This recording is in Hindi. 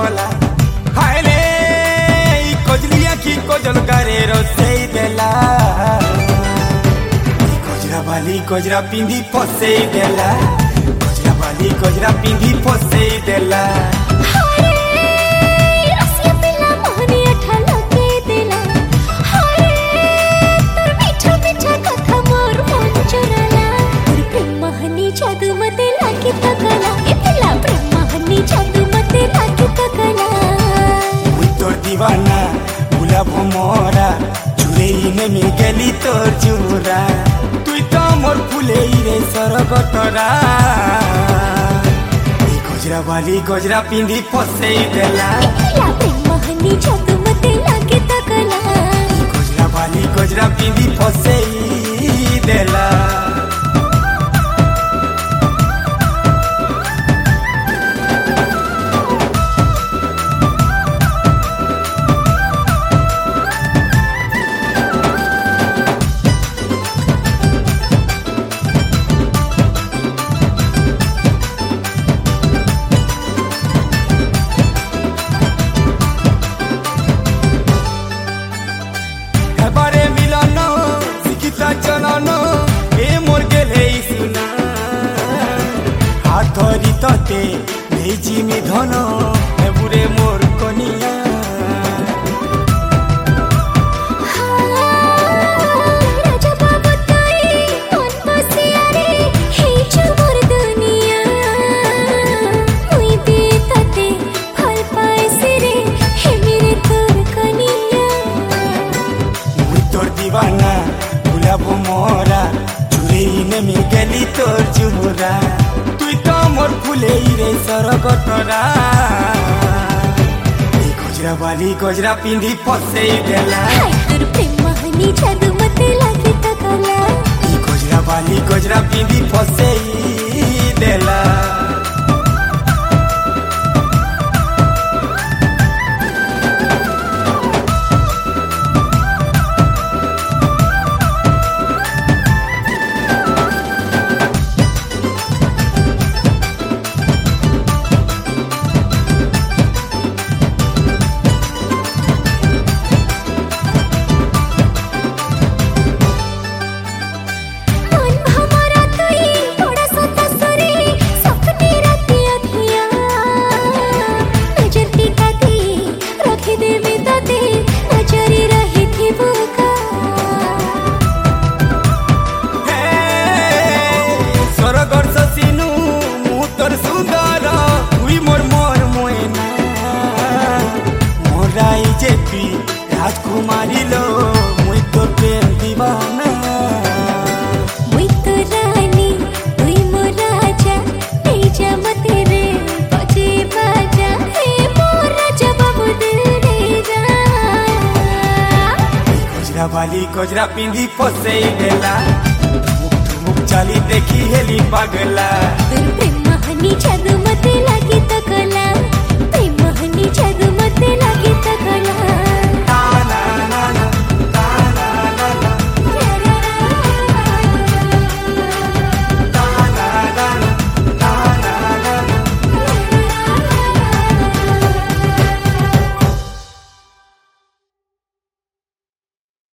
कला हायले खोजलिया की कोजल करे रोसेई देला कोजरा बाली कोजरा पिंदी फसेई देला कोजरा बाली कोजरा पिंदी फसेई देला जादू मते लागे तकला इतला ब्रह्माहनी जादू मते लागे तकला तोर दीवाना गुलाब मोरा चुरेई में गेली तोर चूरा तुई तो मोर फुले रे सरगतरा गजरा वाली गजरा पिंदी फसेई देला इतला ब्रह्माहनी जादू मते लागे तकला गजरा वाली गजरा पिंदी फसेई देला बारे मिलन शिखिता चलन ए मोर गेले सुना हाथ धरी तते नहीं जिमी धन बुरे मोर कनिया राजा बाबू तोई मन बसिया रे हे चमोर दुनिया मुई भी तते फल पाए सिरे हे मेरे तोर कनिया तोर दीवाना गुलाब मोरा चुरेई में गेली तोर चूरा तुई तो मोर फुले रे सरगतरा गजरा वाली गजरा पिंदी फसेई देला तोर प्रेमाहनी जादू मते लागे तकला गजरा वाली गजरा पिंदी फसेई देला राजकुमारी लो मुई तो प्रेम दीवाना मुई तो रानी तुई मोर राजा तेजा मते रे बजे बाजा हे मोर राजा बाबू दिल रे जा गजरा वाली गजरा पिंदी फसेई देला मुख चाली देखी हेली पागला तोर प्रेमाहनी जादू मते